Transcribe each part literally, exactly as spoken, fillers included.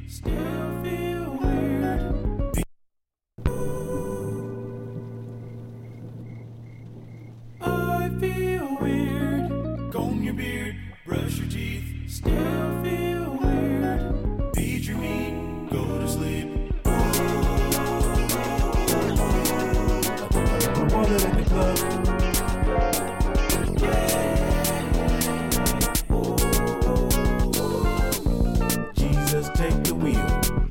still feel weird. I feel weird. Comb your beard, brush your teeth, still feel weird. Eat your meat, go to sleep. I think I wallet at the club. Take the wheel.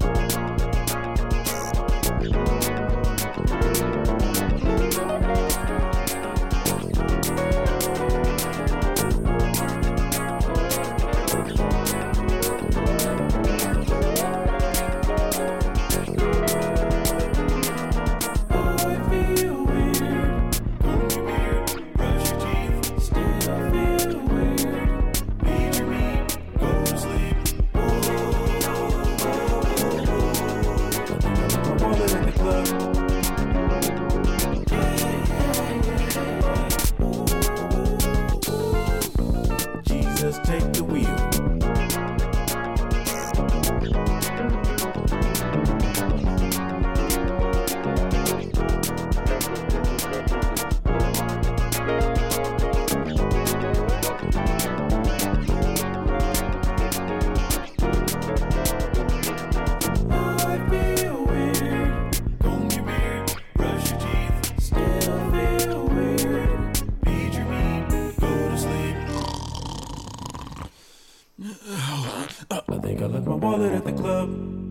Jesus, take the wheel. I think I left my wallet at the club.